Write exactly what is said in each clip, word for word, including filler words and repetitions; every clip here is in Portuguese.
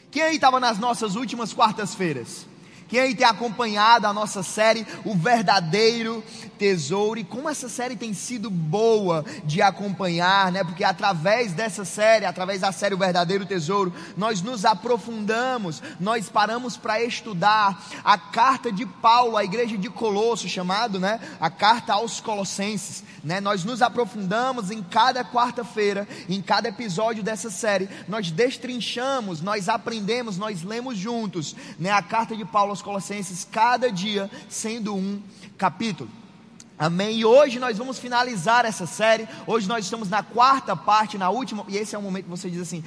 Quem aí estava nas nossas últimas quartas-feiras? Quem aí tem acompanhado a nossa série, O Verdadeiro Tesouro, e como essa série tem sido boa de acompanhar, né? Porque através dessa série, através da série O Verdadeiro Tesouro, nós nos aprofundamos, nós paramos para estudar a carta de Paulo à igreja de Colosso, chamado, né? A carta aos Colossenses, né? Nós nos aprofundamos em cada quarta-feira, em cada episódio dessa série, nós destrinchamos, nós aprendemos, nós lemos juntos, né? A carta de Paulo aos Colossenses, cada dia sendo um capítulo. Amém? E hoje nós vamos finalizar essa série. Hoje nós estamos na quarta parte, na última, e esse é o momento que você diz assim: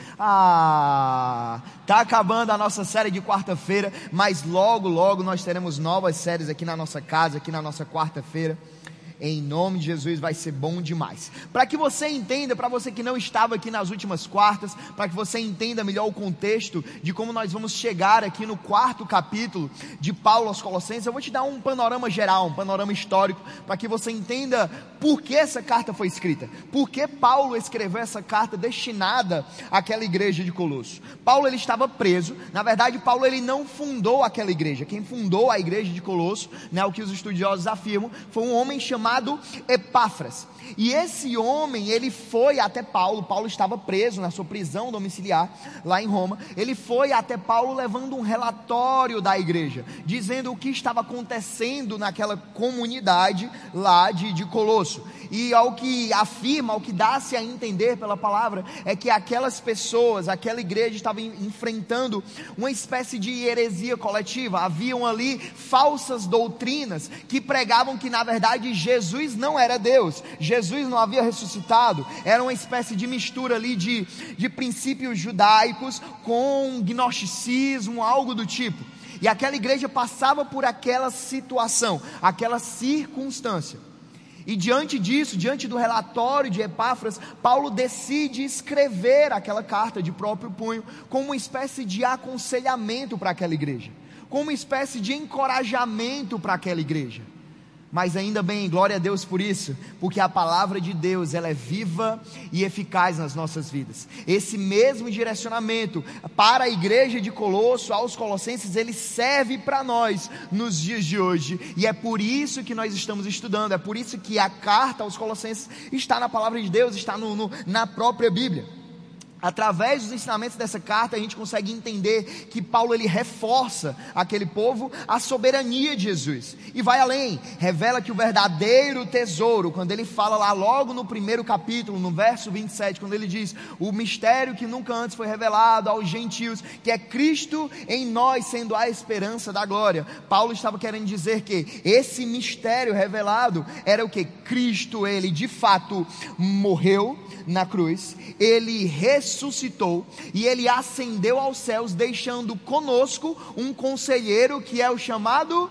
ah, tá acabando a nossa série de quarta-feira, mas logo, logo nós teremos novas séries aqui na nossa casa, aqui na nossa quarta-feira. Em nome de Jesus, vai ser bom demais. Para que você entenda, para você que não estava aqui nas últimas quartas, para que você entenda melhor o contexto de como nós vamos chegar aqui no quarto capítulo de Paulo aos Colossenses, eu vou te dar um panorama geral, um panorama histórico, para que você entenda por que essa carta foi escrita, por que Paulo escreveu essa carta destinada àquela igreja de Colosso. Paulo, ele estava preso. Na verdade, Paulo, ele não fundou aquela igreja. Quem fundou a igreja de Colosso, né, o que os estudiosos afirmam, foi um homem chamado Epáfras. E esse homem, ele foi até Paulo. Paulo estava preso na sua prisão domiciliar lá em Roma. Ele foi até Paulo levando um relatório da igreja, dizendo o que estava acontecendo naquela comunidade lá de, de Colosso. E ao que afirma, ao que dá-se a entender pela palavra, é que aquelas pessoas, aquela igreja estava enfrentando uma espécie de heresia coletiva. Haviam ali falsas doutrinas que pregavam que na verdade Jesus não era Deus, Jesus não havia ressuscitado. Era uma espécie de mistura ali de, de princípios judaicos com gnosticismo, algo do tipo. E aquela igreja passava por aquela situação, aquela circunstância. E diante disso, diante do relatório de Epáfras, Paulo decide escrever aquela carta de próprio punho, como uma espécie de aconselhamento para aquela igreja, como uma espécie de encorajamento para aquela igreja. Mas ainda bem, glória a Deus por isso, porque a palavra de Deus, ela é viva e eficaz nas nossas vidas. Esse mesmo direcionamento para a igreja de Colosso, aos Colossenses, ele serve para nós nos dias de hoje, e é por isso que nós estamos estudando, é por isso que a carta aos Colossenses está na palavra de Deus, está no, no, na própria Bíblia. Através dos ensinamentos dessa carta, a gente consegue entender que Paulo, ele reforça aquele povo a soberania de Jesus, e vai além, revela que o verdadeiro tesouro, quando ele fala lá logo no primeiro capítulo, no verso vinte e sete, quando ele diz, o mistério que nunca antes foi revelado aos gentios, que é Cristo em nós, sendo a esperança da glória. Paulo estava querendo dizer que esse mistério revelado era o que? Cristo, ele de fato morreu na cruz, ele ressuscitou e ele ascendeu aos céus, deixando conosco um conselheiro que é o chamado...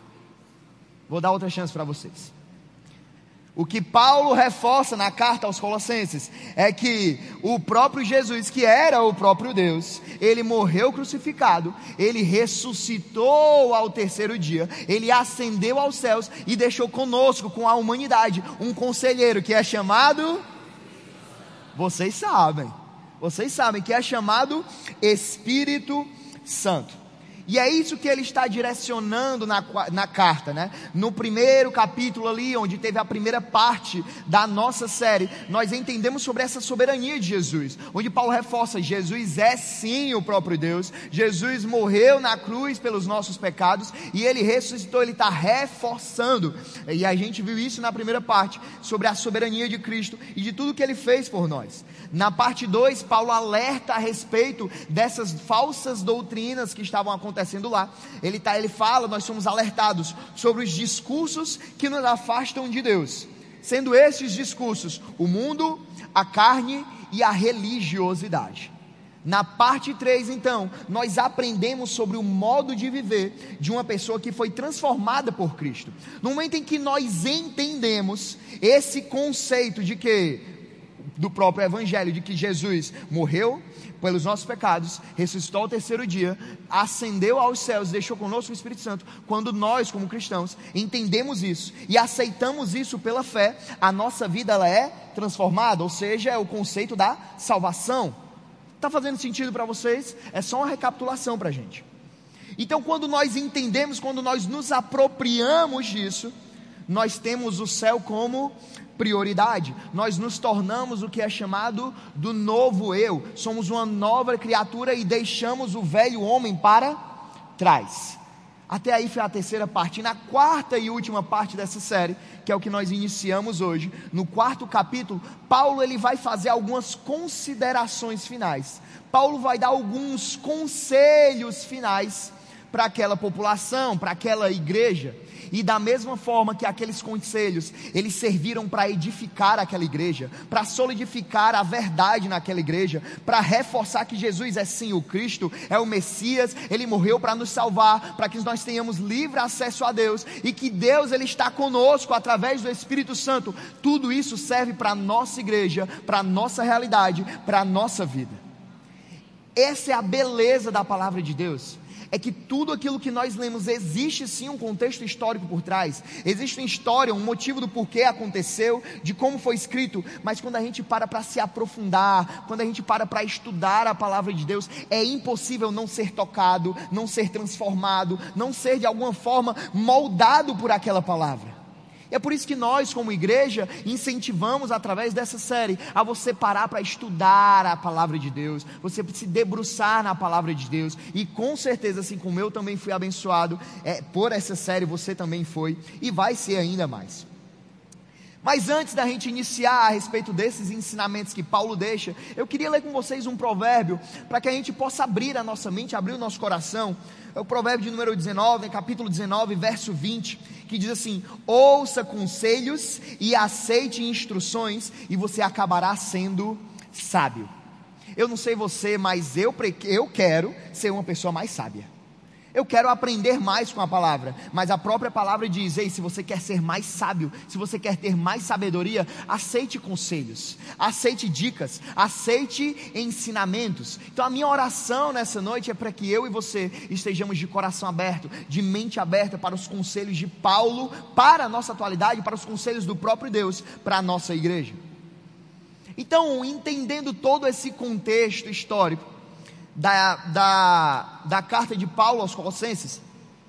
Vou dar outra chance para vocês. O que Paulo reforça na carta aos Colossenses é que o próprio Jesus, que era o próprio Deus, ele morreu crucificado, ele ressuscitou ao terceiro dia, ele ascendeu aos céus e deixou conosco, com a humanidade, um conselheiro que é chamado... Vocês sabem, vocês sabem que é chamado Espírito Santo. E é isso que ele está direcionando na, na carta, né? No primeiro capítulo ali, onde teve a primeira parte da nossa série, nós entendemos sobre essa soberania de Jesus, onde Paulo reforça, Jesus é sim o próprio Deus, Jesus morreu na cruz pelos nossos pecados, e ele ressuscitou, ele está reforçando, e a gente viu isso na primeira parte, sobre a soberania de Cristo, e de tudo que ele fez por nós. Na parte dois, Paulo alerta a respeito dessas falsas doutrinas que estavam acontecendo acontecendo lá. Ele, tá, ele fala, nós somos alertados sobre os discursos que nos afastam de Deus, sendo esses discursos o mundo, a carne e a religiosidade. Na parte três, então, nós aprendemos sobre o modo de viver de uma pessoa que foi transformada por Cristo. No momento em que nós entendemos esse conceito de que, do próprio Evangelho, de que Jesus morreu pelos nossos pecados, ressuscitou ao terceiro dia, ascendeu aos céus, deixou conosco o Espírito Santo. Quando nós, como cristãos, entendemos isso e aceitamos isso pela fé, a nossa vida ela é transformada, ou seja, é o conceito da salvação. Está fazendo sentido para vocês? É só uma recapitulação para a gente. Então, quando nós entendemos, quando nós nos apropriamos disso, nós temos o céu como prioridade. Nós nos tornamos o que é chamado do novo eu. Somos uma nova criatura e deixamos o velho homem para trás. Até aí foi a terceira parte. E na quarta e última parte dessa série, que é o que nós iniciamos hoje, no quarto capítulo, Paulo ele vai fazer algumas considerações finais. Paulo vai dar alguns conselhos finais para aquela população, para aquela igreja. E da mesma forma que aqueles conselhos, eles serviram para edificar aquela igreja, para solidificar a verdade naquela igreja, para reforçar que Jesus é sim o Cristo, é o Messias, Ele morreu para nos salvar, para que nós tenhamos livre acesso a Deus, e que Deus Ele está conosco através do Espírito Santo. Tudo isso serve para a nossa igreja, para a nossa realidade, para a nossa vida. Essa é a beleza da palavra de Deus. É que tudo aquilo que nós lemos, existe sim um contexto histórico por trás, existe uma história, um motivo do porquê aconteceu, de como foi escrito, mas quando a gente para para se aprofundar, quando a gente para para estudar a palavra de Deus, é impossível não ser tocado, não ser transformado, não ser de alguma forma moldado por aquela palavra. É por isso que nós, como igreja, incentivamos através dessa série a você parar para estudar a palavra de Deus, você se debruçar na palavra de Deus, e com certeza, assim como eu também fui abençoado é, por essa série, você também foi e vai ser ainda mais. Mas antes da gente iniciar a respeito desses ensinamentos que Paulo deixa, eu queria ler com vocês um provérbio, para que a gente possa abrir a nossa mente, abrir o nosso coração. É o provérbio de número dezenove, capítulo dezenove, verso vinte, que diz assim: ouça conselhos e aceite instruções, e você acabará sendo sábio. Eu não sei você, mas eu, eu quero ser uma pessoa mais sábia. Eu quero aprender mais com a palavra, mas a própria palavra diz: ei, se você quer ser mais sábio, se você quer ter mais sabedoria, aceite conselhos, aceite dicas, aceite ensinamentos. Então a minha oração nessa noite é para que eu e você estejamos de coração aberto, de mente aberta para os conselhos de Paulo, para a nossa atualidade, para os conselhos do próprio Deus, para a nossa igreja. Então, entendendo todo esse contexto histórico Da, da, da carta de Paulo aos Colossenses,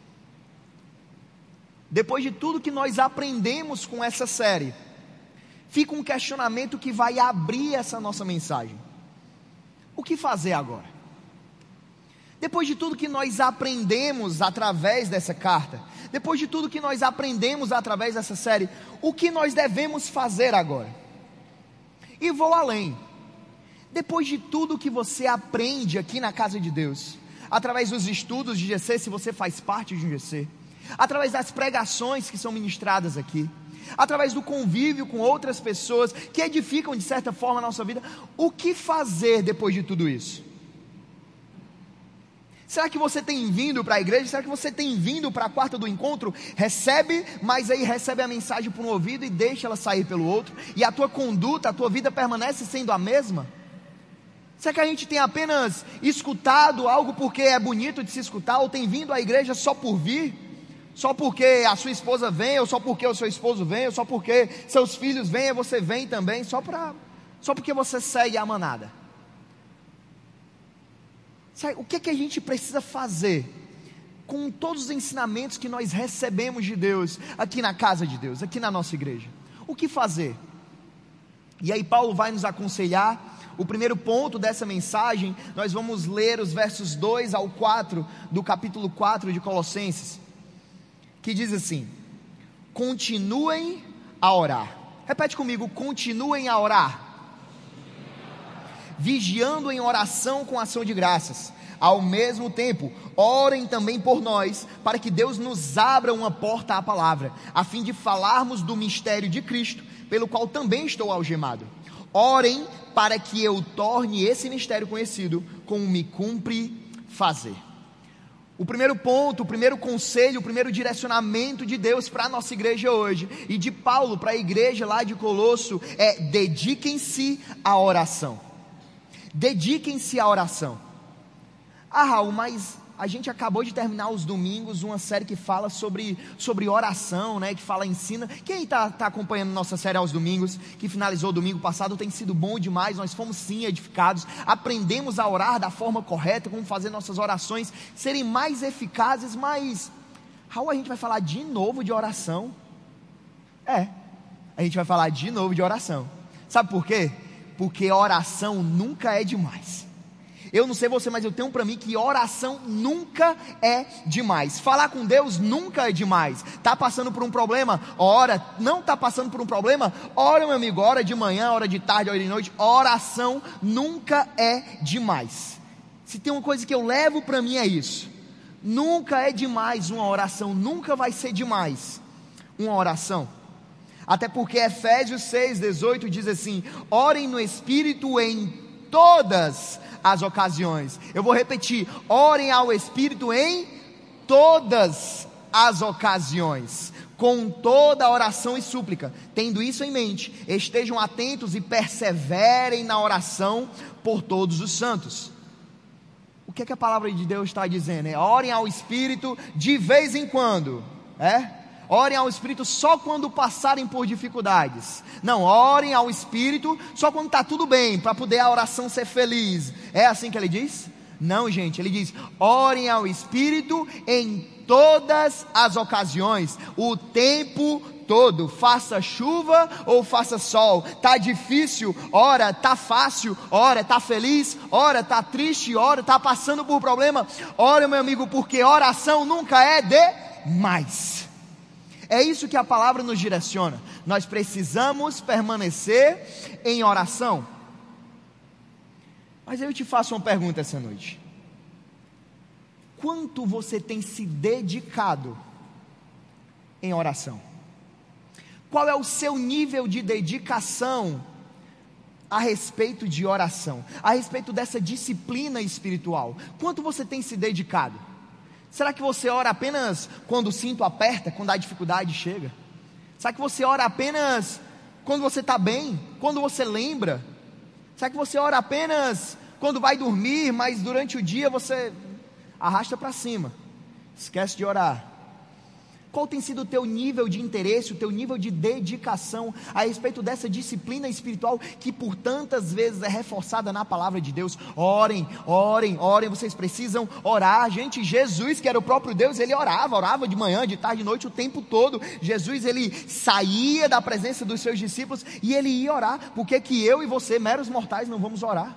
depois de tudo que nós aprendemos com essa série, fica um questionamento que vai abrir essa nossa mensagem: o que fazer agora? Depois de tudo que nós aprendemos através dessa carta, depois de tudo que nós aprendemos através dessa série, o que nós devemos fazer agora? E vou além. Depois de tudo que você aprende aqui na casa de Deus, através dos estudos de G C, se você faz parte de um G C, através das pregações que são ministradas aqui, através do convívio com outras pessoas que edificam de certa forma a nossa vida, o que fazer depois de tudo isso? Será que você tem vindo para a igreja? Será que você tem vindo para a quarta do encontro? Recebe, mas aí recebe a mensagem por um ouvido e deixa ela sair pelo outro, e a tua conduta, a tua vida permanece sendo a mesma? Será que a gente tem apenas escutado algo porque é bonito de se escutar, ou tem vindo à igreja só por vir? Só porque a sua esposa vem, ou só porque o seu esposo vem, ou só porque seus filhos vêm, e você vem também, só, pra, só porque você segue a manada? O que é que a gente precisa fazer com todos os ensinamentos que nós recebemos de Deus, aqui na casa de Deus, aqui na nossa igreja? O que fazer? E aí Paulo vai nos aconselhar. O primeiro ponto dessa mensagem, nós vamos ler os versos dois ao quatro do capítulo quatro de Colossenses, que diz assim: continuem a orar. Repete comigo: continuem a orar, vigiando em oração com ação de graças. Ao mesmo tempo, orem também por nós, para que Deus nos abra uma porta à palavra, a fim de falarmos do mistério de Cristo, pelo qual também estou algemado. Orem para que eu torne esse mistério conhecido, como me cumpre fazer. O primeiro ponto, o primeiro conselho, o primeiro direcionamento de Deus para a nossa igreja hoje, e de Paulo para a igreja lá de Colosso, é: dediquem-se à oração. Dediquem-se à oração. Ah, Raul, mas a gente acabou de terminar os domingos, uma série que fala sobre, sobre oração, né? Que fala, ensina. Quem está tá acompanhando nossa série aos domingos, que finalizou domingo passado, tem sido bom demais. Nós fomos sim edificados, aprendemos a orar da forma correta, como fazer nossas orações serem mais eficazes. Mas, Raul, a gente vai falar de novo de oração? É, a gente vai falar de novo de oração. Sabe por quê? Porque oração nunca é demais. Eu não sei você, mas eu tenho para mim que oração nunca é demais. Falar com Deus nunca é demais. Está passando por um problema? Ora. Não está passando por um problema? Ora, meu amigo, hora de manhã, hora de tarde, hora de noite. Oração nunca é demais. Se tem uma coisa que eu levo para mim é isso. Nunca é demais uma oração, nunca vai ser demais uma oração. Até porque Efésios seis, dezoito diz assim: orem no Espírito em todas as ocasiões. Eu vou repetir: orem ao Espírito em todas as ocasiões, com toda oração e súplica. Tendo isso em mente, estejam atentos e perseverem na oração por todos os santos. O que é que a palavra de Deus está dizendo? É orem ao Espírito de vez em quando, é? Orem ao Espírito só quando passarem por dificuldades. Não, orem ao Espírito só quando está tudo bem, para poder a oração ser feliz. É assim que ele diz? Não, gente, ele diz: orem ao Espírito em todas as ocasiões, o tempo todo, faça chuva ou faça sol, está difícil, ora, está fácil, ora, está feliz, ora, está triste, ora, está passando por problema. Ora, meu amigo, porque oração nunca é demais. É isso que a palavra nos direciona. Nós precisamos permanecer em oração. Mas eu te faço uma pergunta essa noite: quanto você tem se dedicado em oração? Qual é o seu nível de dedicação a respeito de oração, a respeito dessa disciplina espiritual? Quanto você tem se dedicado? Será que você ora apenas quando o cinto aperta, quando a dificuldade chega? Será que você ora apenas quando você está bem, quando você lembra? Será que você ora apenas quando vai dormir, mas durante o dia você arrasta para cima, esquece de orar? Qual tem sido o teu nível de interesse, o teu nível de dedicação a respeito dessa disciplina espiritual que por tantas vezes é reforçada na palavra de Deus? Orem, orem, orem, vocês precisam orar. Gente, Jesus, que era o próprio Deus, ele orava, orava de manhã, de tarde, de noite, o tempo todo. Jesus, ele saía da presença dos seus discípulos e ele ia orar. Por que que eu e você, meros mortais, não vamos orar?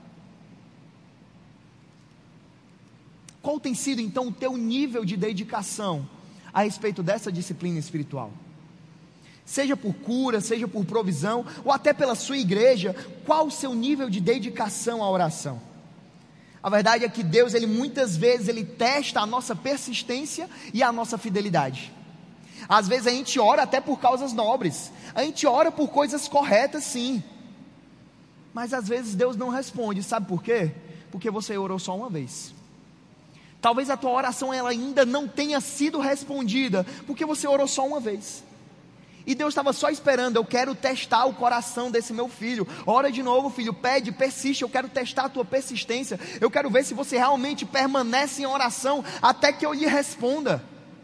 Qual tem sido então o teu nível de dedicação a respeito dessa disciplina espiritual? Seja por cura, seja por provisão, ou até pela sua igreja, qual o seu nível de dedicação à oração? A verdade é que Deus, ele muitas vezes, ele testa a nossa persistência e a nossa fidelidade. Às vezes a gente ora até por causas nobres, a gente ora por coisas corretas, sim, mas às vezes Deus não responde. Sabe por quê? Porque você orou só uma vez. Talvez a tua oração ela ainda não tenha sido respondida, porque você orou só uma vez. E Deus estava só esperando: eu quero testar o coração desse meu filho. Ora de novo, filho, pede, persiste, eu quero testar a tua persistência. Eu quero ver se você realmente permanece em oração até que eu lhe responda.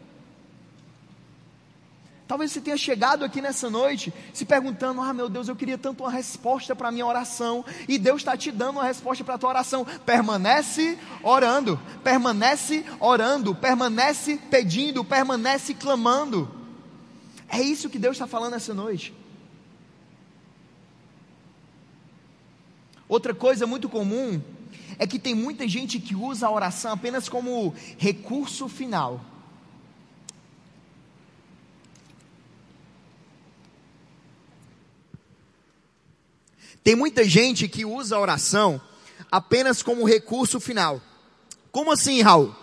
Talvez você tenha chegado aqui nessa noite se perguntando: ah, meu Deus, eu queria tanto uma resposta para a minha oração. E Deus está te dando uma resposta para a tua oração. Permanece orando, permanece orando, permanece pedindo, permanece clamando. É isso que Deus está falando essa noite. Outra coisa muito comum é que tem muita gente que usa a oração apenas como recurso final. Tem muita gente que usa a oração apenas como recurso final. Como assim, Raul?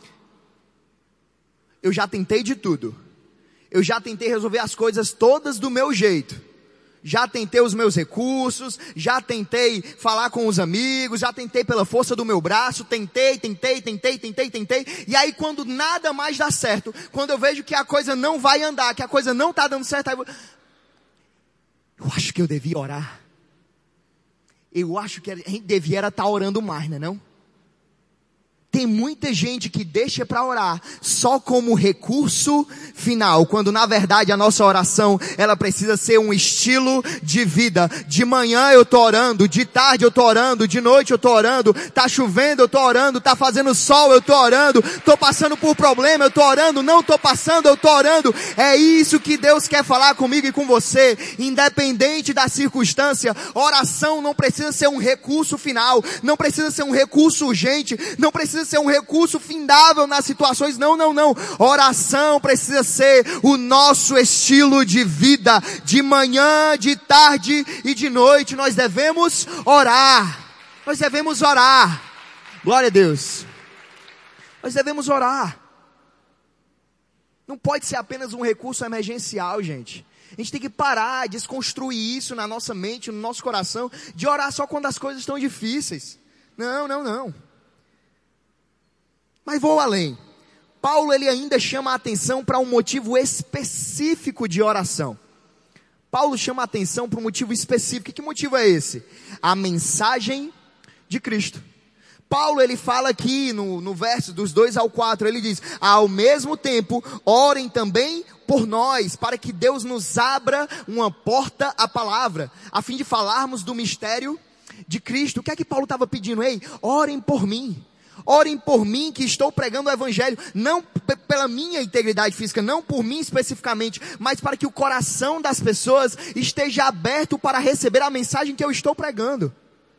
Eu já tentei de tudo. Eu já tentei resolver as coisas todas do meu jeito. Já tentei os meus recursos, já tentei falar com os amigos, já tentei pela força do meu braço, tentei, tentei, tentei, tentei, tentei. E aí quando nada mais dá certo, quando eu vejo que a coisa não vai andar, que a coisa não está dando certo, aí eu... eu acho que eu devia orar. Eu acho que a gente devia estar orando mais, não é não? Tem tem muita gente que deixa para orar só como recurso final, quando na verdade a nossa oração, ela precisa ser um estilo de vida. De manhã eu tô orando, de tarde eu tô orando, de noite eu tô orando, tá chovendo eu tô orando, tá fazendo sol eu tô orando, tô passando por problema eu tô orando, não tô passando eu tô orando. É isso que Deus quer falar comigo e com você, independente da circunstância. Oração não precisa ser um recurso final, não precisa ser um recurso urgente, não precisa ser um recurso findável nas situações, não, não, não. Oração precisa ser o nosso estilo de vida. De manhã, de tarde e de noite nós devemos orar, nós devemos orar, glória a Deus, nós devemos orar. Não pode ser apenas um recurso emergencial, gente. A gente tem que parar, desconstruir isso na nossa mente, no nosso coração, de orar só quando as coisas estão difíceis. Não, não, não. Mas vou além. Paulo, ele ainda chama a atenção para um motivo específico de oração. Paulo chama a atenção para um motivo específico. Que motivo é esse? A mensagem de Cristo. Paulo, ele fala aqui no, no verso dos dois ao quatro, ele diz: ao mesmo tempo, orem também por nós, para que Deus nos abra uma porta à palavra, a fim de falarmos do mistério de Cristo. O que é que Paulo estava pedindo? Ei, orem por mim. Orem por mim que estou pregando o evangelho, não p- pela minha integridade física, não por mim especificamente, mas para que o coração das pessoas esteja aberto para receber a mensagem que eu estou pregando.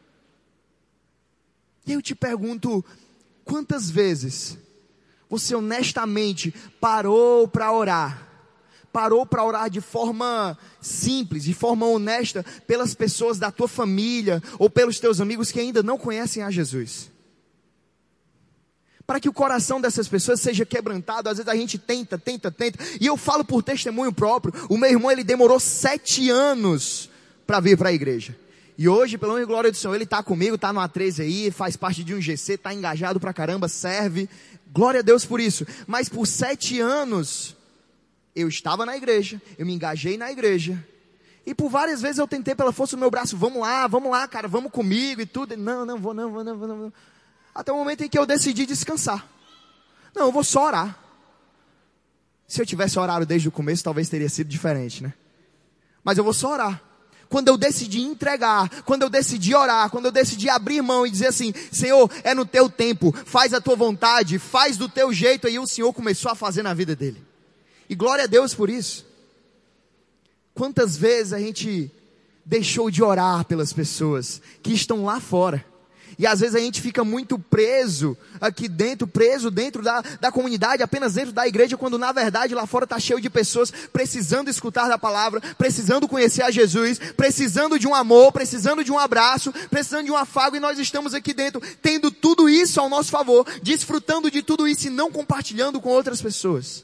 E eu te pergunto, quantas vezes você honestamente parou para orar, parou para orar de forma simples, de forma honesta, pelas pessoas da tua família, ou pelos teus amigos que ainda não conhecem a Jesus? Para que o coração dessas pessoas seja quebrantado. Às vezes a gente tenta, tenta, tenta, e eu falo por testemunho próprio, o meu irmão, ele demorou sete anos para vir para a igreja. E hoje, pelo menos glória do Senhor, ele está comigo, está no A treze aí, faz parte de um G C, está engajado pra caramba, serve. Glória a Deus por isso. Mas por sete anos, eu estava na igreja, eu me engajei na igreja. E por várias vezes eu tentei pela força do meu braço, vamos lá, vamos lá, cara, vamos comigo e tudo. Não, não vou, não vou, não vou, não vou. Até o momento em que eu decidi descansar. Não, eu vou só orar. Se eu tivesse orado desde o começo, talvez teria sido diferente, né? Mas eu vou só orar. Quando eu decidi entregar, quando eu decidi orar, quando eu decidi abrir mão e dizer assim: Senhor, é no teu tempo, faz a tua vontade, faz do teu jeito, aí o Senhor começou a fazer na vida dele. E glória a Deus por isso. Quantas vezes a gente deixou de orar pelas pessoas que estão lá fora? E às vezes a gente fica muito preso aqui dentro, preso dentro da, da comunidade, apenas dentro da igreja, quando na verdade lá fora está cheio de pessoas precisando escutar da palavra, precisando conhecer a Jesus, precisando de um amor, precisando de um abraço, precisando de um afago, e nós estamos aqui dentro, tendo tudo isso ao nosso favor, desfrutando de tudo isso e não compartilhando com outras pessoas.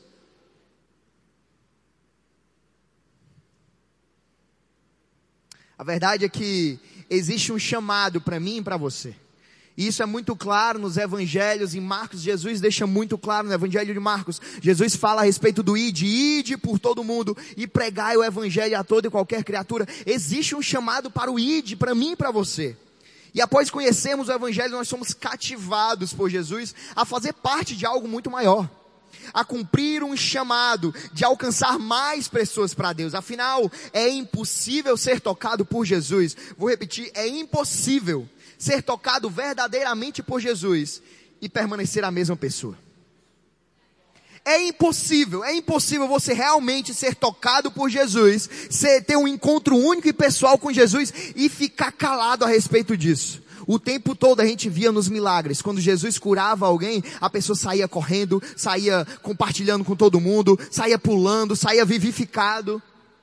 A verdade é que existe um chamado para mim e para você. E isso é muito claro nos evangelhos. Em Marcos, Jesus deixa muito claro no evangelho de Marcos. Jesus fala a respeito do ide, ide por todo mundo e pregai o evangelho a toda e qualquer criatura. Existe um chamado para o ide, para mim e para você. E após conhecermos o evangelho, nós somos cativados por Jesus a fazer parte de algo muito maior. A cumprir um chamado de alcançar mais pessoas para Deus. Afinal, é impossível ser tocado por Jesus. Vou repetir, é impossível ser tocado verdadeiramente por Jesus e permanecer a mesma pessoa. É impossível, é impossível você realmente ser tocado por Jesus, ser, ter um encontro único e pessoal com Jesus e ficar calado a respeito disso. O tempo todo a gente via nos milagres, quando Jesus curava alguém, a pessoa saía correndo, saía compartilhando com todo mundo, saía pulando, saía vivificado.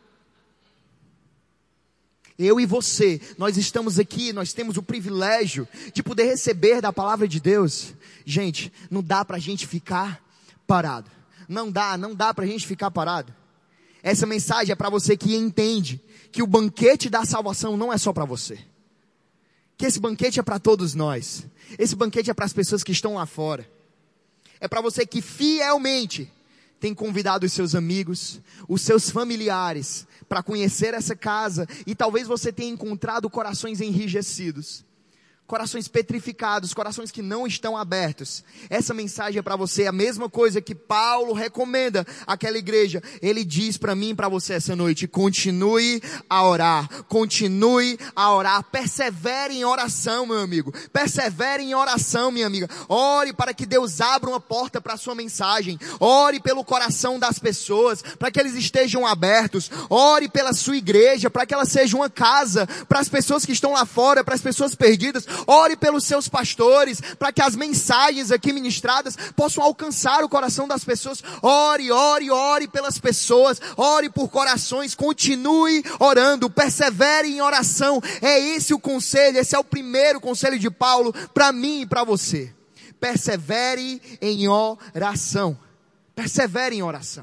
Eu e você, nós estamos aqui, nós temos o privilégio de poder receber da palavra de Deus. Gente, não dá pra gente ficar parado. Não dá, não dá pra gente ficar parado. Essa mensagem é para você que entende que o banquete da salvação não é só para você. Que esse banquete é para todos nós. Esse banquete é para as pessoas que estão lá fora. É para você que fielmente tem convidado os seus amigos, os seus familiares, para conhecer essa casa. E talvez você tenha encontrado corações enrijecidos. corações petrificados, corações que não estão abertos. Essa mensagem é para você, a mesma coisa que Paulo recomenda àquela igreja. Ele diz para mim e para você essa noite: continue a orar, continue a orar, persevere em oração, meu amigo, persevere em oração, minha amiga. Ore para que Deus abra uma porta para a sua mensagem, ore pelo coração das pessoas, para que eles estejam abertos, ore pela sua igreja, para que ela seja uma casa, para as pessoas que estão lá fora, para as pessoas perdidas. Ore pelos seus pastores, para que as mensagens aqui ministradas possam alcançar o coração das pessoas. Ore, ore, ore pelas pessoas, ore por corações, continue orando, persevere em oração. É esse o conselho, esse é o primeiro conselho de Paulo para mim e para você. Persevere em oração, persevere em oração.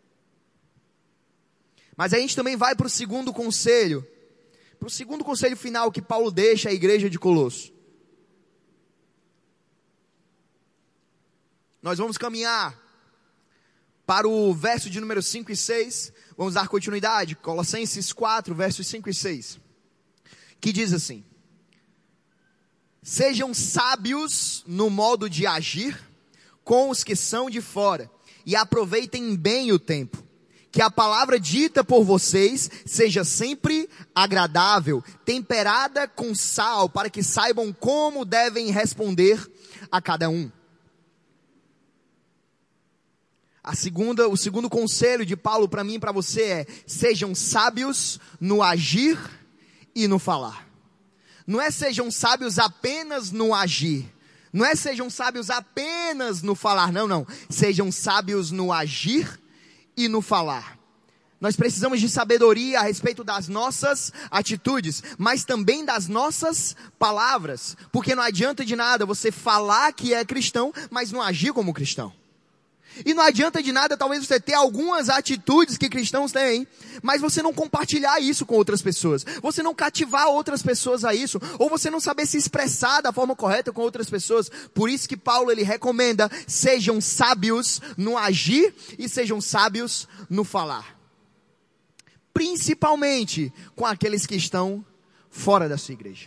Mas a gente também vai para o segundo conselho, para o segundo conselho final que Paulo deixa à igreja de Colosso. Nós vamos caminhar para o verso de número cinco e seis, vamos dar continuidade, Colossenses quatro, versos cinco e seis, que diz assim: sejam sábios no modo de agir com os que são de fora, e aproveitem bem o tempo. Que a palavra dita por vocês seja sempre agradável, temperada com sal, para que saibam como devem responder a cada um. A segunda, o segundo conselho de Paulo para mim e para você é: sejam sábios no agir e no falar. Não é sejam sábios apenas no agir, não é sejam sábios apenas no falar, não, não. Sejam sábios no agir e no falar. Nós precisamos de sabedoria a respeito das nossas atitudes, mas também das nossas palavras, porque não adianta de nada você falar que é cristão, mas não agir como cristão. E não adianta de nada talvez você ter algumas atitudes que cristãos têm, mas você não compartilhar isso com outras pessoas, você não cativar outras pessoas a isso, ou você não saber se expressar da forma correta com outras pessoas. Por isso que Paulo ele recomenda: sejam sábios no agir e sejam sábios no falar. Principalmente com aqueles que estão fora da sua igreja.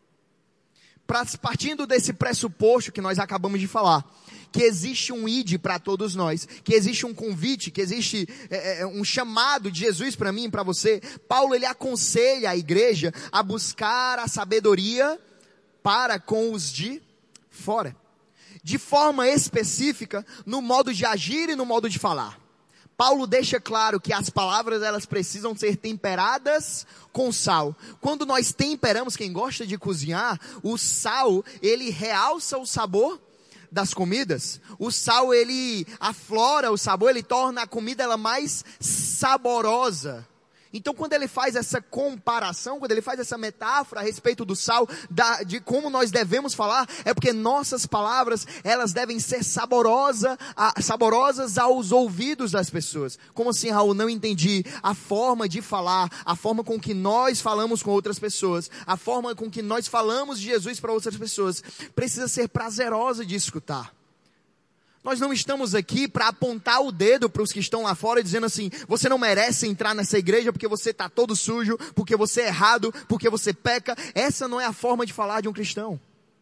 Partindo desse pressuposto que nós acabamos de falar, que existe um ide para todos nós, que existe um convite, que existe é, é, um chamado de Jesus para mim e para você, Paulo ele aconselha a igreja a buscar a sabedoria para com os de fora, de forma específica no modo de agir e no modo de falar. Paulo deixa claro que as palavras elas precisam ser temperadas com sal. Quando nós temperamos, quem gosta de cozinhar, o sal ele realça o sabor das comidas. O sal ele aflora o sabor, ele torna a comida ela mais saborosa. Então quando ele faz essa comparação, quando ele faz essa metáfora a respeito do sal, da, de como nós devemos falar, é porque nossas palavras, elas devem ser saborosa, a, saborosas aos ouvidos das pessoas. Como assim, Raul? Não entendi. A forma de falar, a forma com que nós falamos com outras pessoas, a forma com que nós falamos de Jesus para outras pessoas, precisa ser prazerosa de escutar. Nós não estamos aqui para apontar o dedo para os que estão lá fora dizendo assim: você não merece entrar nessa igreja porque você está todo sujo, porque você é errado, porque você peca. Essa não é a forma de falar de um cristão.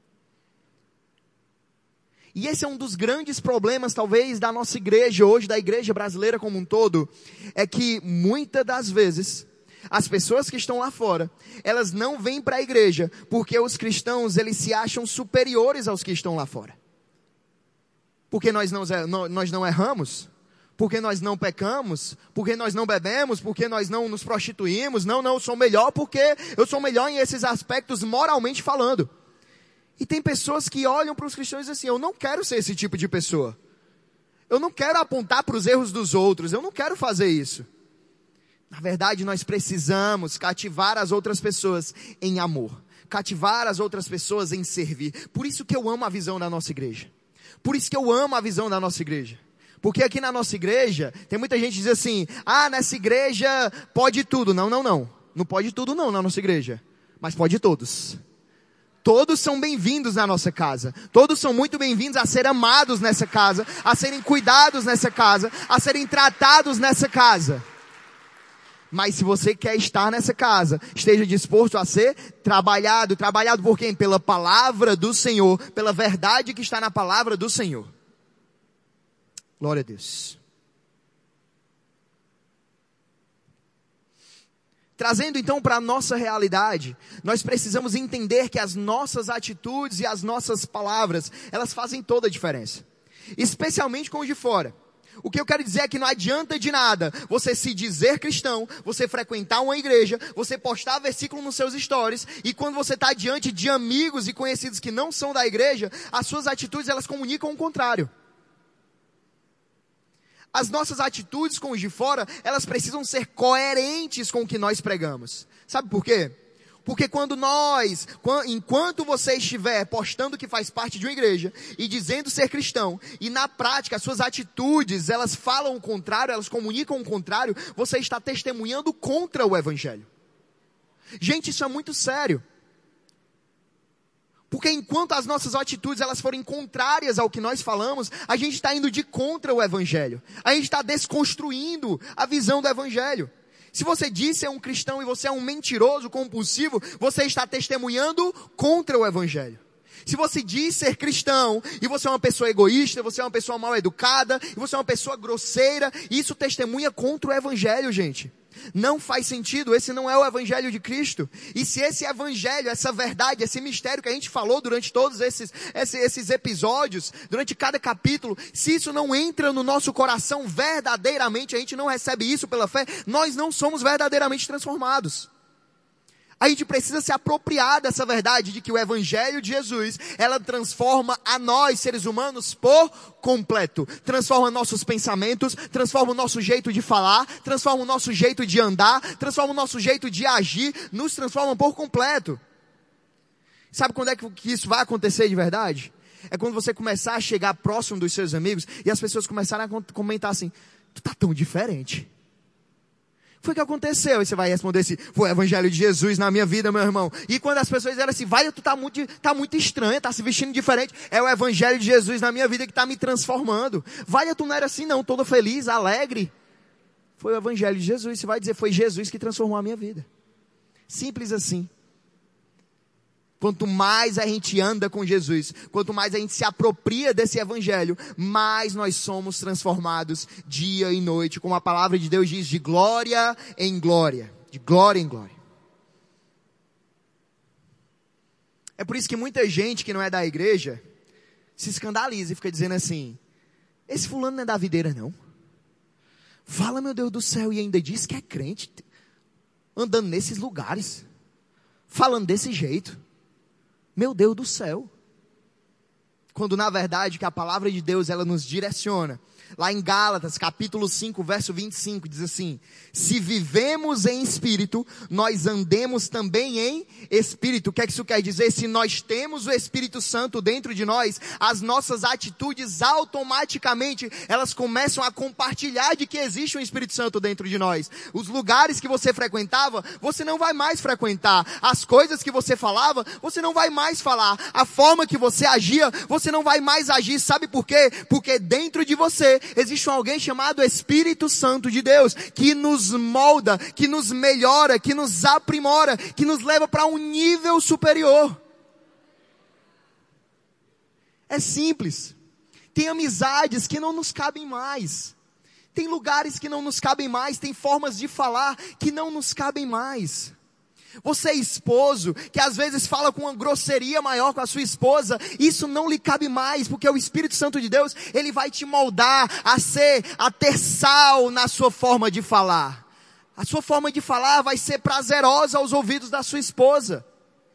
E esse é um dos grandes problemas talvez da nossa igreja hoje, da igreja brasileira como um todo, é que muitas das vezes as pessoas que estão lá fora, elas não vêm para a igreja porque os cristãos eles se acham superiores aos que estão lá fora. Porque nós não, nós não erramos, porque nós não pecamos, porque nós não bebemos, porque nós não nos prostituímos. Não, não, eu sou melhor porque eu sou melhor em esses aspectos moralmente falando. E tem pessoas que olham para os cristãos e dizem assim: eu não quero ser esse tipo de pessoa. Eu não quero apontar para os erros dos outros, eu não quero fazer isso. Na verdade, nós precisamos cativar as outras pessoas em amor, cativar as outras pessoas em servir. Por isso que eu amo a visão da nossa igreja. Por isso que eu amo a visão da nossa igreja. Porque aqui na nossa igreja, tem muita gente que diz assim: ah, nessa igreja pode tudo. Não, não, não. Não pode tudo não na nossa igreja. Mas pode todos. Todos são bem-vindos na nossa casa. Todos são muito bem-vindos a serem amados nessa casa, a serem cuidados nessa casa, a serem tratados nessa casa. Mas se você quer estar nessa casa, esteja disposto a ser trabalhado. Trabalhado por quem? Pela palavra do Senhor, pela verdade que está na palavra do Senhor. Glória a Deus. Trazendo então para a nossa realidade, nós precisamos entender que as nossas atitudes e as nossas palavras, elas fazem toda a diferença. Especialmente com os de fora. O que eu quero dizer é que não adianta de nada você se dizer cristão, você frequentar uma igreja, você postar versículo nos seus stories, e quando você está diante de amigos e conhecidos que não são da igreja, as suas atitudes elas comunicam o contrário. As nossas atitudes com os de fora, elas precisam ser coerentes com o que nós pregamos. Sabe por quê? Porque quando nós, enquanto você estiver postando que faz parte de uma igreja e dizendo ser cristão, e na prática as suas atitudes, elas falam o contrário, elas comunicam o contrário, você está testemunhando contra o evangelho. Gente, isso é muito sério. Porque enquanto as nossas atitudes elas forem contrárias ao que nós falamos, a gente está indo de contra o evangelho. A gente está desconstruindo a visão do evangelho. Se você diz ser um cristão e você é um mentiroso compulsivo, você está testemunhando contra o evangelho. Se você diz ser cristão e você é uma pessoa egoísta, você é uma pessoa mal educada, e você é uma pessoa grosseira, isso testemunha contra o evangelho, gente. Não faz sentido, esse não é o evangelho de Cristo. E se esse evangelho, essa verdade, esse mistério que a gente falou durante todos esses, esses, esses episódios, durante cada capítulo, se isso não entra no nosso coração verdadeiramente, a gente não recebe isso pela fé, nós não somos verdadeiramente transformados. A gente precisa se apropriar dessa verdade de que o evangelho de Jesus, ela transforma a nós, seres humanos, por completo. Transforma nossos pensamentos, transforma o nosso jeito de falar, transforma o nosso jeito de andar, transforma o nosso jeito de agir, nos transforma por completo. Sabe quando é que isso vai acontecer de verdade? É quando você começar a chegar próximo dos seus amigos e as pessoas começarem a comentar assim, tu tá tão diferente. Foi o que aconteceu, e você vai responder assim, foi o evangelho de Jesus na minha vida, meu irmão. E quando as pessoas dizem assim, vai, tu tá muito, tá muito estranha, tá se vestindo diferente, é o evangelho de Jesus na minha vida que tá me transformando. Vai, tu não era assim não, toda feliz, alegre. Foi o evangelho de Jesus, você vai dizer, foi Jesus que transformou a minha vida. Simples assim. Quanto mais a gente anda com Jesus, quanto mais a gente se apropria desse evangelho, mais nós somos transformados dia e noite, como a palavra de Deus diz, de glória em glória, de glória em glória. É por isso que muita gente que não é da igreja, se escandaliza e fica dizendo assim, esse fulano não é da videira não. Fala, meu Deus do céu, e ainda diz que é crente, andando nesses lugares, falando desse jeito. Meu Deus do céu. Quando na verdade que a palavra de Deus ela nos direciona. Lá em Gálatas capítulo cinco verso vinte e cinco diz assim, se vivemos em espírito, nós andemos também em espírito. O que é que isso quer dizer? Se nós temos o Espírito Santo dentro de nós, as nossas atitudes automaticamente, elas começam a compartilhar de que existe um Espírito Santo dentro de nós. Os lugares que você frequentava, você não vai mais frequentar. As coisas que você falava, você não vai mais falar. A forma que você agia, você não vai mais agir. Sabe por quê? Porque dentro de você existe um alguém chamado Espírito Santo de Deus, que nos molda, que nos melhora, que nos aprimora, que nos leva para um nível superior. É simples. Tem amizades que não nos cabem mais. Tem lugares que não nos cabem mais. Tem formas de falar que não nos cabem mais. Você é esposo, que às vezes fala com uma grosseria maior com a sua esposa, isso não lhe cabe mais, porque o Espírito Santo de Deus, ele vai te moldar a ser, a ter sal na sua forma de falar. A sua forma de falar vai ser prazerosa aos ouvidos da sua esposa.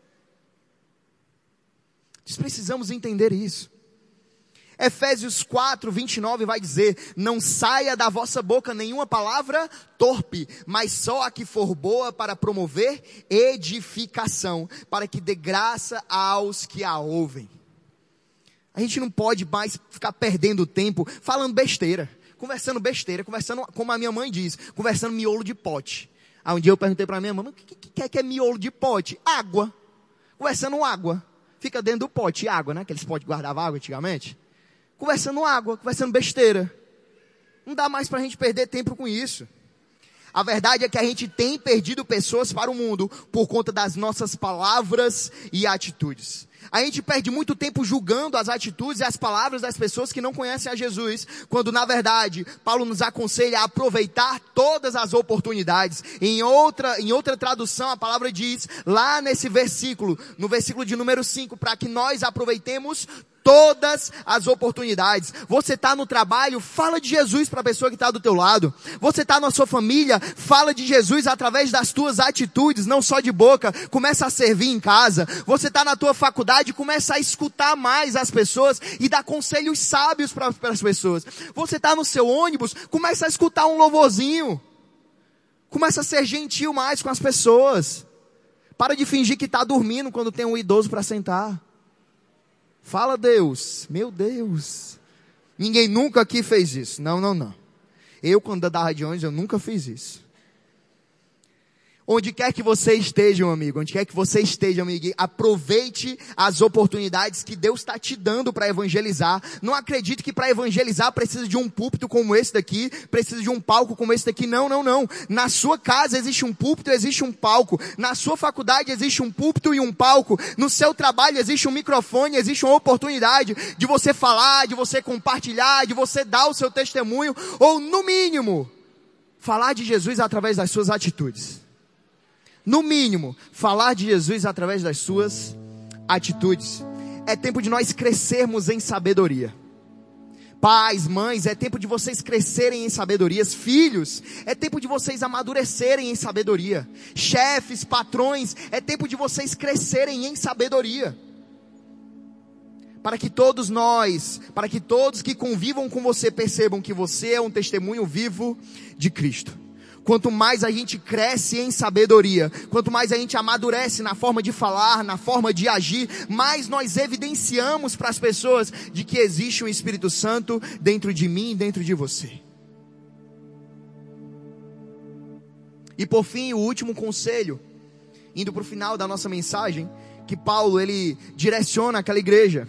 Nós precisamos entender isso. Efésios quatro, vinte e nove vai dizer, não saia da vossa boca nenhuma palavra torpe, mas só a que for boa para promover edificação, para que dê graça aos que a ouvem. A gente não pode mais ficar perdendo tempo falando besteira, conversando besteira, conversando, como a minha mãe diz, conversando miolo de pote. Aí um dia eu perguntei para minha mãe, o que, que, que, é, que é miolo de pote? Água. Conversando água. Fica dentro do pote, água, né? Aqueles potes que guardavam água antigamente. Conversando água, conversando besteira. Não dá mais para a gente perder tempo com isso. A verdade é que a gente tem perdido pessoas para o mundo por conta das nossas palavras e atitudes. A gente perde muito tempo julgando as atitudes e as palavras das pessoas que não conhecem a Jesus, quando na verdade Paulo nos aconselha a aproveitar todas as oportunidades. Em outra, em outra tradução a palavra diz, lá nesse versículo, no versículo de número cinco, para que nós aproveitemos todas as oportunidades. Você está no trabalho, fala de Jesus para a pessoa que está do teu lado. Você está na sua família, fala de Jesus através das tuas atitudes, não só de boca. Começa a servir em casa. Você está na tua faculdade, começa a escutar mais as pessoas e dar conselhos sábios para as pessoas. Você está no seu ônibus, começa a escutar um louvorzinho. Começa a ser gentil mais com as pessoas. Para de fingir que está dormindo quando tem um idoso para sentar. Fala Deus, meu Deus, ninguém nunca aqui fez isso, não, não, não, eu quando andava de ônibus eu nunca fiz isso. Onde quer que você esteja, meu amigo, onde quer que você esteja, amigo, aproveite as oportunidades que Deus está te dando para evangelizar. Não acredite que para evangelizar precisa de um púlpito como esse daqui, precisa de um palco como esse daqui. Não, não, não. Na sua casa existe um púlpito, existe um palco. Na sua faculdade existe um púlpito e um palco. No seu trabalho existe um microfone, existe uma oportunidade de você falar, de você compartilhar, de você dar o seu testemunho, ou no mínimo, falar de Jesus através das suas atitudes. No mínimo, falar de Jesus através das suas atitudes. É tempo de nós crescermos em sabedoria. Pais, mães, é tempo de vocês crescerem em sabedorias. Filhos, é tempo de vocês amadurecerem em sabedoria. Chefes, patrões, é tempo de vocês crescerem em sabedoria. Para que todos nós, para que todos que convivam com você percebam que você é um testemunho vivo de Cristo. Quanto mais a gente cresce em sabedoria, quanto mais a gente amadurece na forma de falar, na forma de agir, mais nós evidenciamos para as pessoas de que existe um Espírito Santo dentro de mim e dentro de você. E por fim, o último conselho, indo para o final da nossa mensagem, que Paulo ele direciona àquela igreja.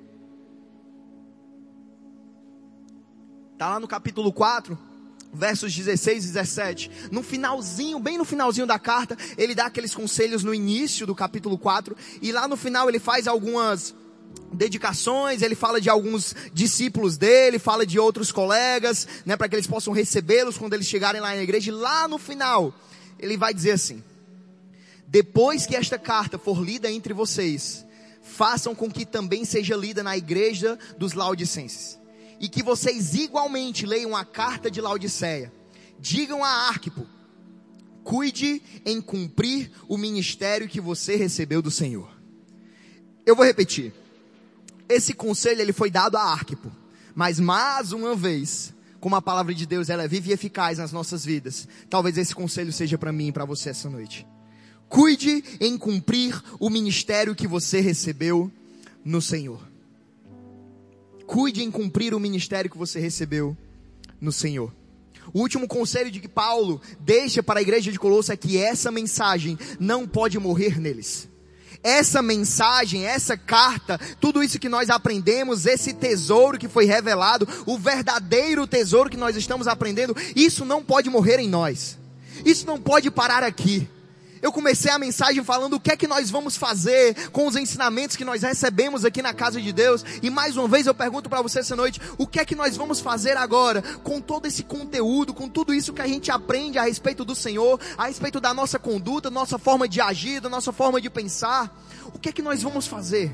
Está lá no capítulo quatro. Versos dezesseis e dezessete, no finalzinho, bem no finalzinho da carta, ele dá aqueles conselhos no início do capítulo quatro, e lá no final ele faz algumas dedicações, ele fala de alguns discípulos dele, fala de outros colegas, né, para que eles possam recebê-los quando eles chegarem lá na igreja, e lá no final, ele vai dizer assim: depois que esta carta for lida entre vocês, façam com que também seja lida na igreja dos Laodicenses. E que vocês igualmente leiam a carta de Laodiceia. Digam a Arquipo: cuide em cumprir o ministério que você recebeu do Senhor. Eu vou repetir. Esse conselho ele foi dado a Arquipo. Mas mais uma vez, como a palavra de Deus ela é viva e eficaz nas nossas vidas, talvez esse conselho seja para mim e para você essa noite. Cuide em cumprir o ministério que você recebeu no Senhor. Cuide em cumprir o ministério que você recebeu no Senhor. O último conselho de que Paulo deixa para a igreja de Colosso é que essa mensagem não pode morrer neles. Essa mensagem, essa carta, tudo isso que nós aprendemos, esse tesouro que foi revelado, o verdadeiro tesouro que nós estamos aprendendo, isso não pode morrer em nós. Isso não pode parar aqui. Eu comecei a mensagem falando o que é que nós vamos fazer com os ensinamentos que nós recebemos aqui na casa de Deus. E mais uma vez eu pergunto para você essa noite, o que é que nós vamos fazer agora com todo esse conteúdo, com tudo isso que a gente aprende a respeito do Senhor, a respeito da nossa conduta, nossa forma de agir, da nossa forma de pensar. O que é que nós vamos fazer?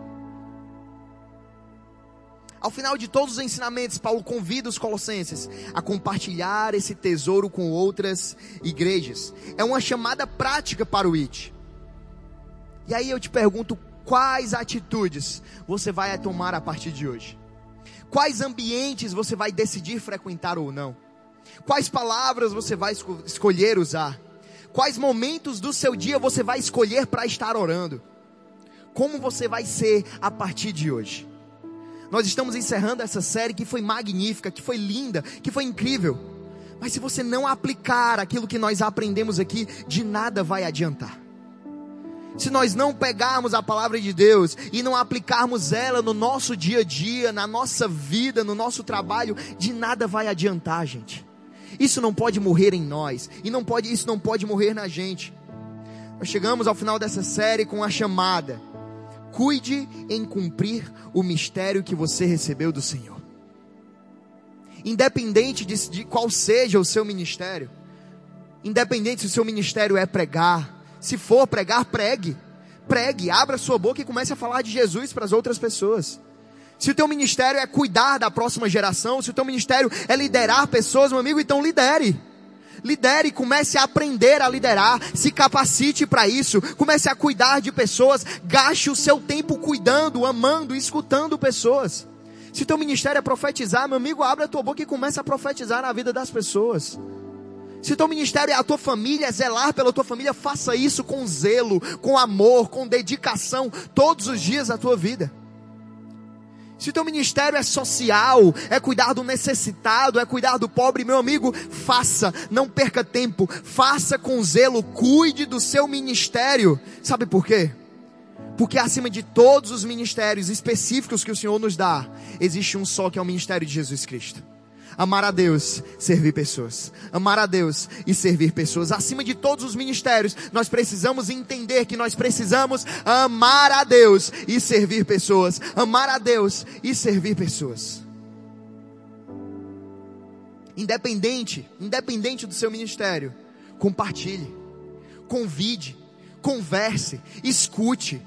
Ao final de todos os ensinamentos, Paulo convida os colossenses a compartilhar esse tesouro com outras igrejas. É uma chamada prática para o I T. E aí eu te pergunto, quais atitudes você vai tomar a partir de hoje? Quais ambientes você vai decidir frequentar ou não? Quais palavras você vai esco- escolher usar? Quais momentos do seu dia você vai escolher para estar orando? Como você vai ser a partir de hoje? Nós estamos encerrando essa série que foi magnífica, que foi linda, que foi incrível. Mas se você não aplicar aquilo que nós aprendemos aqui, de nada vai adiantar. Se nós não pegarmos a palavra de Deus e não aplicarmos ela no nosso dia a dia, na nossa vida, no nosso trabalho, de nada vai adiantar, gente. Isso não pode morrer em nós. E não pode, isso não pode morrer na gente. Nós chegamos ao final dessa série com a chamada: cuide em cumprir o mistério que você recebeu do Senhor. Independente de, de qual seja o seu ministério, independente se o seu ministério é pregar, se for pregar, pregue, pregue, abra sua boca e comece a falar de Jesus para as outras pessoas. Se o teu ministério é cuidar da próxima geração, se o teu ministério é liderar pessoas, meu amigo, então lidere. Lidere, comece a aprender a liderar, se capacite para isso, comece a cuidar de pessoas, gaste o seu tempo cuidando, amando, escutando pessoas. Se o teu ministério é profetizar, meu amigo, abre a tua boca e comece a profetizar na vida das pessoas. Se o teu ministério é a tua família, é zelar pela tua família, faça isso com zelo, com amor, com dedicação, todos os dias da tua vida. Se o teu ministério é social, é cuidar do necessitado, é cuidar do pobre, meu amigo, faça, não perca tempo, faça com zelo, cuide do seu ministério. Sabe por quê? Porque acima de todos os ministérios específicos que o Senhor nos dá, existe um só, que é o ministério de Jesus Cristo. Amar a Deus, servir pessoas. Amar a Deus e servir pessoas. Acima de todos os ministérios, nós precisamos entender que nós precisamos amar a Deus e servir pessoas. Amar a Deus e servir pessoas. Independente, independente do seu ministério, compartilhe, convide, converse, escute.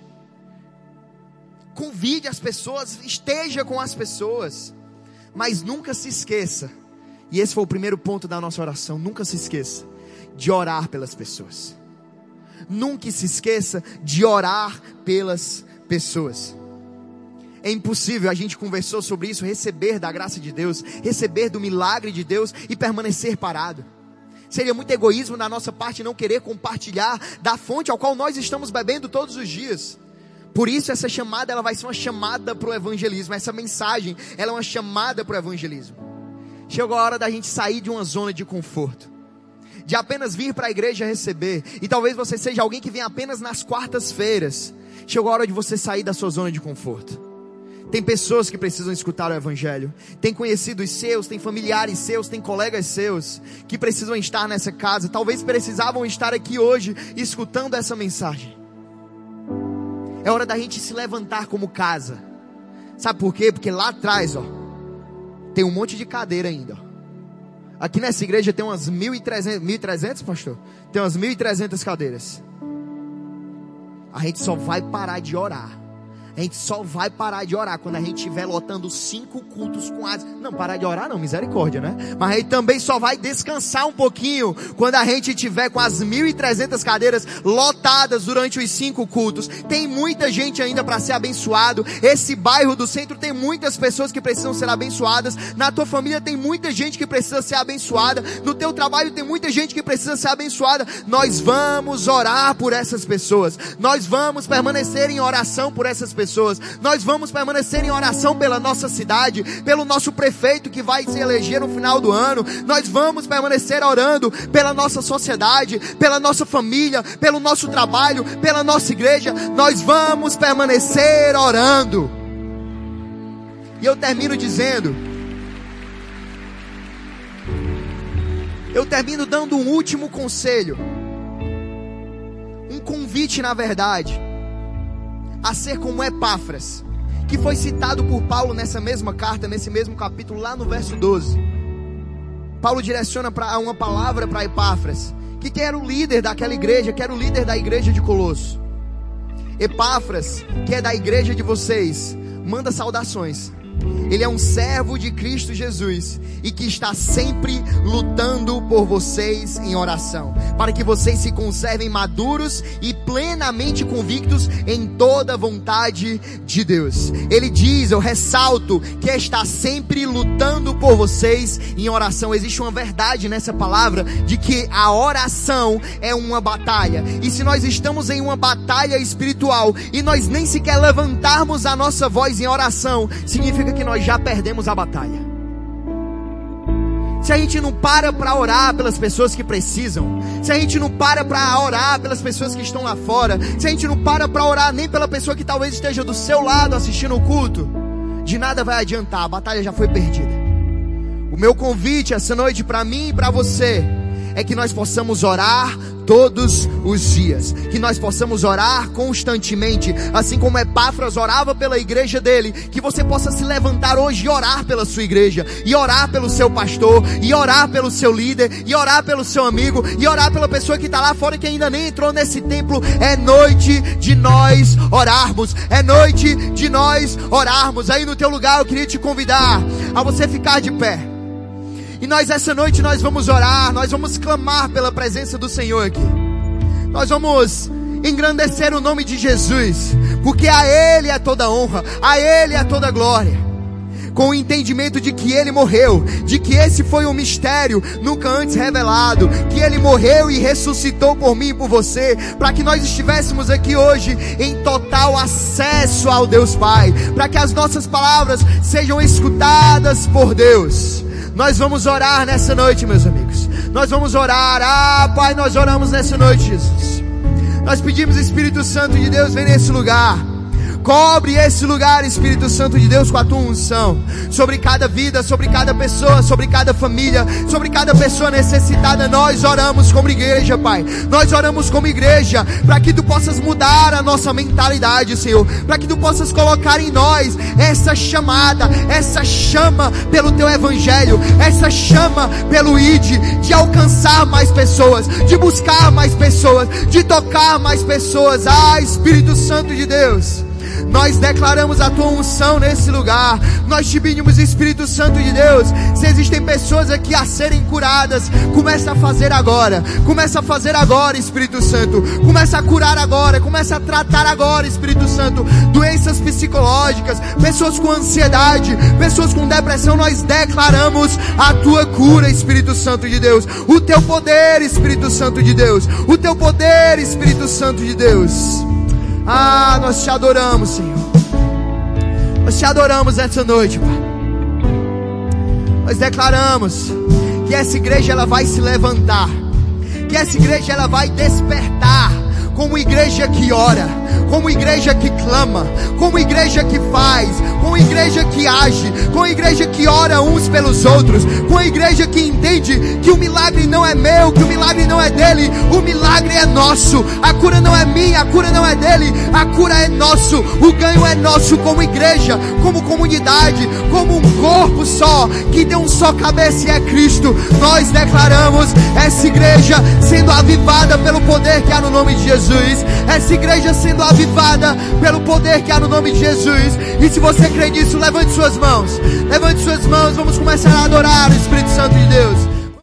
Convide as pessoas, esteja com as pessoas. Mas nunca se esqueça, e esse foi o primeiro ponto da nossa oração, nunca se esqueça de orar pelas pessoas. Nunca se esqueça de orar pelas pessoas. É impossível, a gente conversou sobre isso, receber da graça de Deus, receber do milagre de Deus e permanecer parado. Seria muito egoísmo da nossa parte não querer compartilhar da fonte ao qual nós estamos bebendo todos os dias. Por isso essa chamada, ela vai ser uma chamada para o evangelismo. Essa mensagem, ela é uma chamada para o evangelismo. Chegou a hora da gente sair de uma zona de conforto, de apenas vir para a igreja receber. E talvez você seja alguém que vem apenas nas quartas-feiras. Chegou a hora de você sair da sua zona de conforto. Tem pessoas que precisam escutar o evangelho. Tem conhecidos seus, tem familiares seus, tem colegas seus que precisam estar nessa casa. Talvez precisavam estar aqui hoje escutando essa mensagem. É hora da gente se levantar como casa. Sabe por quê? Porque lá atrás, ó, tem um monte de cadeira ainda, ó. Aqui nessa igreja tem umas mil e trezentas, mil e trezentas, pastor? Tem umas mil e trezentas cadeiras. A gente só vai parar de orar. A gente só vai parar de orar quando a gente estiver lotando cinco cultos com as... Não, parar de orar não, misericórdia, né? Mas a gente também só vai descansar um pouquinho quando a gente estiver com as mil e trezentas cadeiras lotadas durante os cinco cultos. Tem muita gente ainda para ser abençoado. Esse bairro do centro tem muitas pessoas que precisam ser abençoadas. Na tua família tem muita gente que precisa ser abençoada. No teu trabalho tem muita gente que precisa ser abençoada. Nós vamos orar por essas pessoas. Nós vamos permanecer em oração por essas pessoas. Pessoas. Nós vamos permanecer em oração pela nossa cidade, pelo nosso prefeito que vai se eleger no final do ano. Nós vamos permanecer orando pela nossa sociedade, pela nossa família, pelo nosso trabalho, pela nossa igreja. Nós vamos permanecer orando. E eu termino dizendo, eu termino dando um último conselho, um convite na verdade, a ser como Epáfras, que foi citado por Paulo nessa mesma carta, nesse mesmo capítulo, lá no verso doze. Paulo direciona pra, uma palavra para Epáfras, que, que era o líder daquela igreja, que era o líder da igreja de Colosso. Epáfras, que é da igreja de vocês, manda saudações. Ele é um servo de Cristo Jesus e que está sempre lutando por vocês em oração, para que vocês se conservem maduros e plenamente convictos em toda a vontade de Deus. Ele diz, eu ressalto, que está sempre lutando por vocês em oração. Existe uma verdade nessa palavra de que a oração é uma batalha. E se nós estamos em uma batalha espiritual e nós nem sequer levantarmos a nossa voz em oração, significa que nós já perdemos a batalha. Se a gente não para para orar pelas pessoas que precisam, se a gente não para para orar pelas pessoas que estão lá fora, se a gente não para para orar nem pela pessoa que talvez esteja do seu lado assistindo o culto, de nada vai adiantar, a batalha já foi perdida. O meu convite essa noite para mim e para você é que nós possamos orar todos os dias, que nós possamos orar constantemente, assim como Epáfras orava pela igreja dele, que você possa se levantar hoje e orar pela sua igreja, e orar pelo seu pastor, e orar pelo seu líder, e orar pelo seu amigo, e orar pela pessoa que está lá fora que ainda nem entrou nesse templo. É noite de nós orarmos, é noite de nós orarmos. Aí no teu lugar eu queria te convidar a você ficar de pé. E nós essa noite nós vamos orar, nós vamos clamar pela presença do Senhor aqui. Nós vamos engrandecer o nome de Jesus, porque a Ele é toda honra, a Ele é toda glória. Com o entendimento de que Ele morreu, de que esse foi um mistério nunca antes revelado, que Ele morreu e ressuscitou por mim e por você, para que nós estivéssemos aqui hoje em total acesso ao Deus Pai, para que as nossas palavras sejam escutadas por Deus. Nós vamos orar nessa noite, meus amigos. Nós vamos orar. Ah, Pai, nós oramos nessa noite, Jesus. Nós pedimos, Espírito Santo de Deus, vem nesse lugar. Cobre esse lugar, Espírito Santo de Deus, com a tua unção, sobre cada vida, sobre cada pessoa, sobre cada família, sobre cada pessoa necessitada. Nós oramos como igreja, Pai. Nós oramos como igreja, para que tu possas mudar a nossa mentalidade, Senhor, para que tu possas colocar em nós essa chamada, essa chama pelo teu evangelho, essa chama pelo I D, de alcançar mais pessoas, de buscar mais pessoas, de tocar mais pessoas. Ah, Espírito Santo de Deus, nós declaramos a tua unção nesse lugar. Nós te pedimos, Espírito Santo de Deus, se existem pessoas aqui a serem curadas, começa a fazer agora. Começa a fazer agora, Espírito Santo. Começa a curar agora. Começa a tratar agora, Espírito Santo. Doenças psicológicas, pessoas com ansiedade, pessoas com depressão. Nós declaramos a tua cura, Espírito Santo de Deus. O teu poder, Espírito Santo de Deus. O teu poder, Espírito Santo de Deus. Ah, nós te adoramos, Senhor. Nós te adoramos nessa noite, Pai. Nós declaramos que essa igreja ela vai se levantar, que essa igreja ela vai despertar como igreja que ora, como igreja que clama, como igreja que faz, como igreja que age, como igreja que ora uns pelos outros, como igreja que entende que o milagre não é meu, que o milagre não é dele, o milagre é nosso. A cura não é minha, a cura não é dele, a cura é nosso, o ganho é nosso como igreja, como comunidade, como um corpo só, que tem um só cabeça e é Cristo. Nós declaramos essa igreja sendo avivada pelo poder que há no nome de Jesus. Essa igreja sendo avivada pelo poder que há no nome de Jesus. E se você crê nisso, levante suas mãos. Levante suas mãos, vamos começar a adorar o Espírito Santo de Deus.